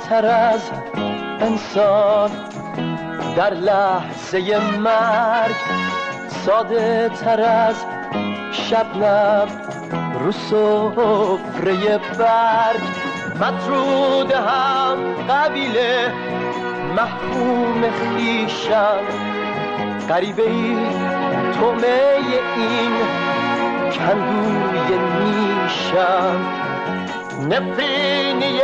تر از انسان در لحظه مرگ، ساده تر از شبنم رو سفره برگ. مطرود هم قبیله محکوم خویشم، غریبه ای تومه این کندوی نیشم. نفرینی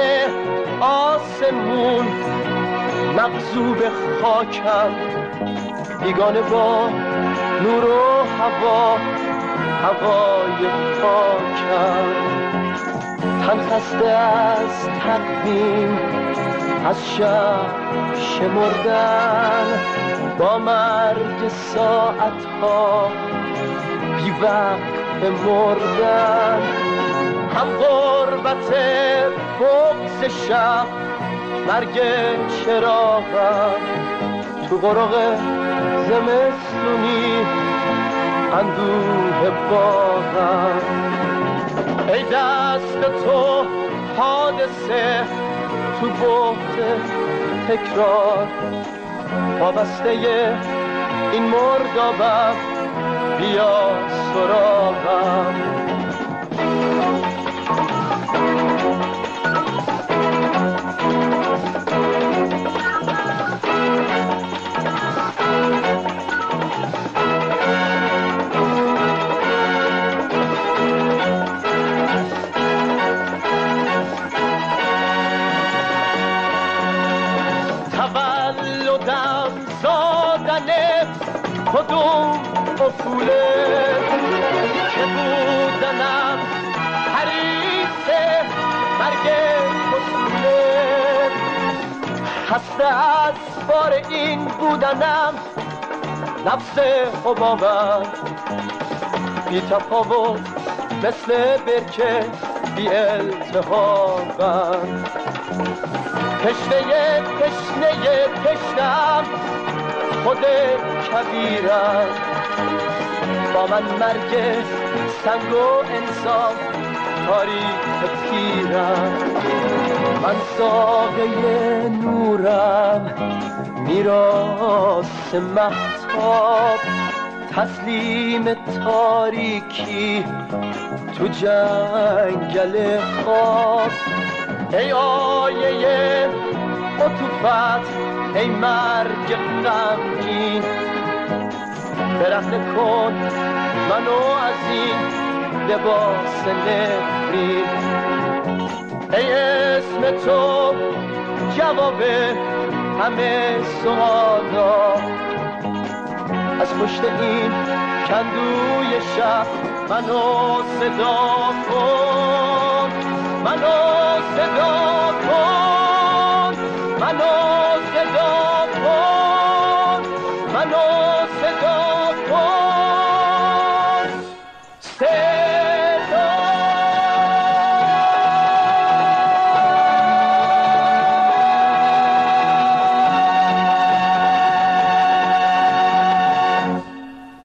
آسمون مغضوب خاکم، بیگانه با نور و هوا، هوای پاکم. تن خسته از تقویم، از شب شمردن، با مرگ ساعتها بی وقت مردن. هم غربت بغض شب، مرگ چراغم، تو غرق زمستونی اندوه باغم. ای دست تو حادثه تو بحت تکرار، وابسته این مردابم، بیا سراغم. کدوم اصوله که بودنم حریص مرگ اصوله. خسته از بار این بودنم، نفس حبابم بی تفاوت مثل برکه بی التهابم. تشنه تشنم خود کبیرم، با من مرگ سنگ و انسان تاریک تیرم. من ساقه نورم، میراث مهتاب، تسلیم تاریکی تو جنگل خواب. ای آیه عطوفت، ای مرگ غمگین، برهنه کن منو از این لباس نفرین. ای اسم تو جواب همه سوالا، از پشت این کندوی شب منو صدا کن، منو صدا کن، منو صدا کن.